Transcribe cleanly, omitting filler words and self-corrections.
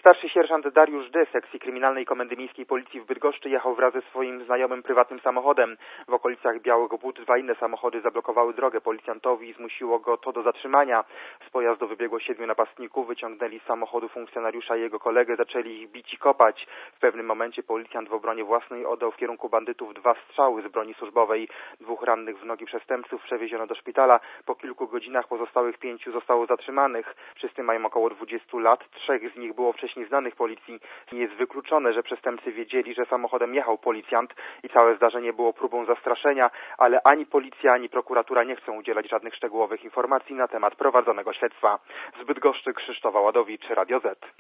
Starszy sierżant Dariusz D. sekcji kryminalnej Komendy Miejskiej Policji w Bydgoszczy jechał wraz ze swoim znajomym prywatnym samochodem. W okolicach Białych Bód dwa inne samochody zablokowały drogę policjantowi i zmusiło go to do zatrzymania. Z pojazdu wybiegło 7 napastników, wyciągnęli z samochodu funkcjonariusza i jego kolegę, zaczęli ich bić i kopać. W pewnym momencie policjant w obronie własnej oddał w kierunku bandytów 2 strzały z broni służbowej. 2 rannych w nogi przestępców przewieziono do szpitala. Po kilku godzinach pozostałych 5 zostało zatrzymanych. Wszyscy mają około 20 lat, 3 z nich było wcześniej znanych policji. Nie jest wykluczone, że przestępcy wiedzieli, że samochodem jechał policjant i całe zdarzenie było próbą zastraszenia, ale ani policja, ani prokuratura nie chcą udzielać żadnych szczegółowych informacji na temat prowadzonego śledztwa. Z Bydgoszczy Krzysztof Ładowicz, Radio Z.